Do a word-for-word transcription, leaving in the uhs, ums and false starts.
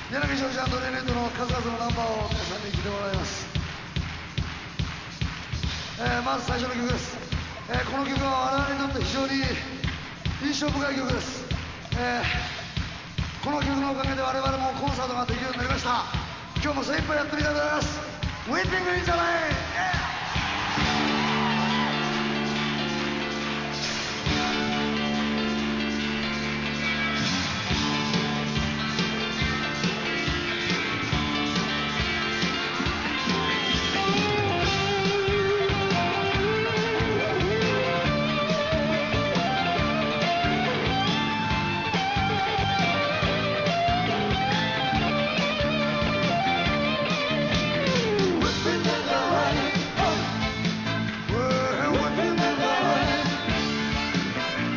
柳ジョージ&レネンドの数々のナンバーを皆さんに聴いてもらいます。えー、まず最初の曲です。えー、この曲は我々にとって非常に印象深い曲です。えー、この曲のおかげで我々もコンサートができるようになりました。今日も精一杯やってみたいと思います。 Weeping in the Rain、yeah!